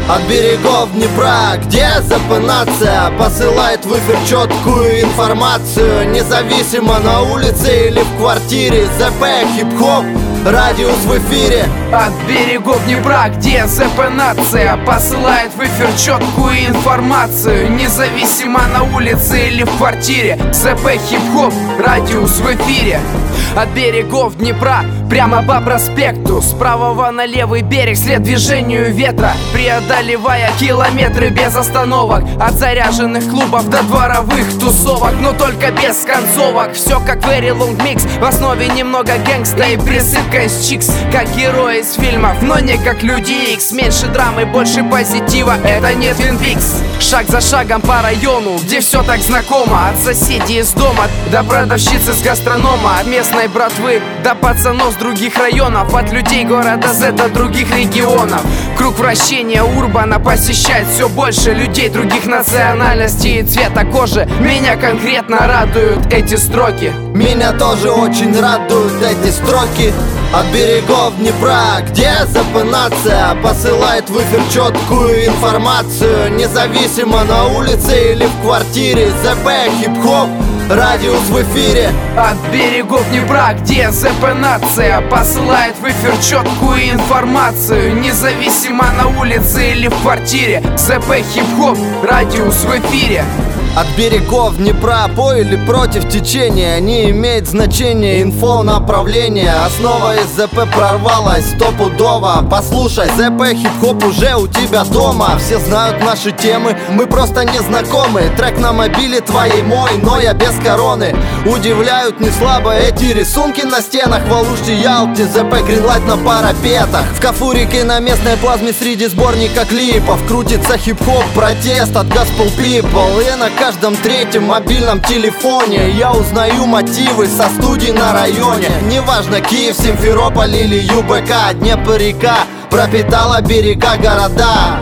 От берегов Днепра, где ЗП нация посылает в эфир четкую информацию. Независимо на улице или в квартире, ЗП хип-хоп, радиус в эфире. От берегов Днепра, где ЗП нация посылает в эфир четкую информацию. Независимо на улице или в квартире, ЗП хип-хоп, радиус в эфире. От берегов Днепра прямо по проспекту, с правого на левый берег след движению ветра, преодолевая километры без остановок. От заряженных клубов до дворовых тусовок, но только без концовок. Все как Very Long Mix, в основе немного гэнгста и присыпка из чикс, как герои из фильмов, но не как Люди Икс. Меньше драмы, больше позитива, это не Twin Peaks. Шаг за шагом по району, где все так знакомо. От соседей из дома до продавщицы с гастронома, от местной братвы до пацанов с других районов, от людей города Z до других регионов. Круг вращения урбана посещает все больше людей других национальностей и цвета кожи. Меня конкретно радуют эти строки. Меня тоже очень радуют эти строки. От берегов Днепра, где ЗП нация посылает в эфир четкую информацию. Независимо на улице или в квартире, ЗП хип-хоп, радиус в эфире. От берегов Днепра, где ЗП нация посылает в эфир четкую информацию. Независимо на улице или в квартире, ЗП хип-хоп, радиус в эфире. От берегов Днепра, по или против течения, не имеет значения инфо направления. Основа из ЗП прорвалась стопудово. Послушай, ЗП хип-хоп уже у тебя дома. Все знают наши темы, мы просто не знакомы. Трек на мобиле твоей мой, но я без короны. Удивляют не слабо эти рисунки на стенах. В Алуште, Ялте, ЗП гринлайт на парапетах. В Кафурике на местной плазме среди сборника клипов крутится хип-хоп, протест от Gospel People. И на каждом третьем мобильном телефоне я узнаю мотивы со студий на районе. Неважно, Киев, Симферополь или ЮБК, Днепр-река пропитала берега города.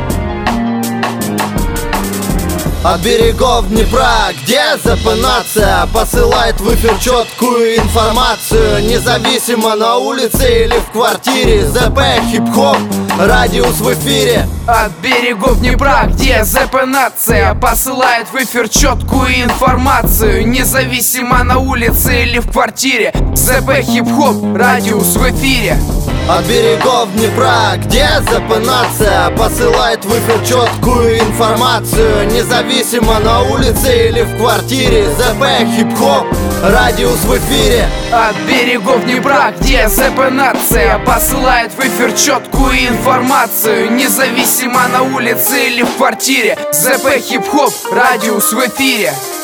От берегов Днепра, где ЗП нация посылает в эфир четкую информацию. Независимо на улице или в квартире, ЗП хип-хоп, радиус в эфире. От берегов Днепра, где ЗП нация посылает в эфир четкую информацию. Независимо на улице или в квартире, ЗП хип-хоп, радиус в эфире. От берегов Днепра, где ЗП нация посылает в эфир четкую информацию. Независимо на улице или в квартире, ЗП хип-хоп, радиус в эфире. От берегов Днепра, где ЗП нация посылает в эфир четкую информацию. Независимо на улице или в квартире, ЗП хип-хоп, радиус в эфире.